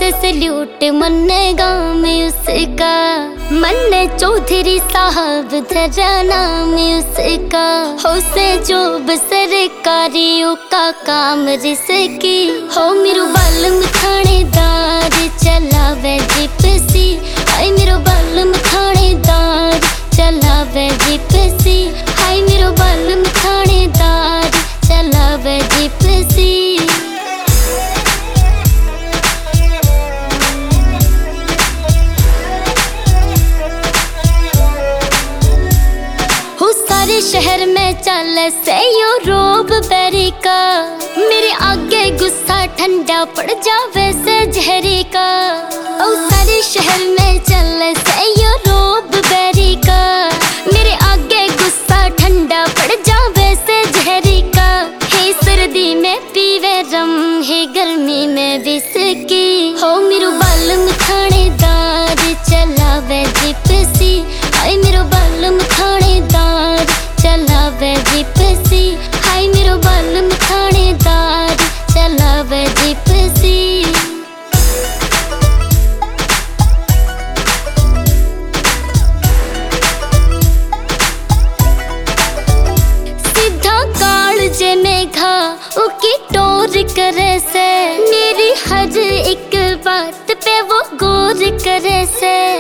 Salute मन्ने गाँव में उसका, मन्ने चौधरी साहब धरा नाम उसका। हो से जोब सरकारियों का काम रिसकी, हो मेरू बालम थानेदार चलावे जिपसी। हाय मेरो बालम थानेदार चलावे जिपसी। हाय मेरो बालम थानेदार चलावे जिपसी। सारे शहर में चले से यो रोब बेरी का, मेरे आगे गुस्सा ठंडा पड़ जावे से जहरी का। ओ सारे शहर में चले से यो रोब बेरी का, मेरे आगे गुस्सा ठंडा पड़ जावे से जहरी का। हे सर्दी में पीवे रम, हे गर्मी में विस्की। हो मेरू बालम थानेदार चलावे जिपसी। हाय मेरो बालम थानेदार चलावे जिपसी। हाय मेरो बालम थानेदार चलावे जिपसी। सीधा काल जे मेघा उकी टोर करे से, मेरी हर एक बात पे वो गौर करे से।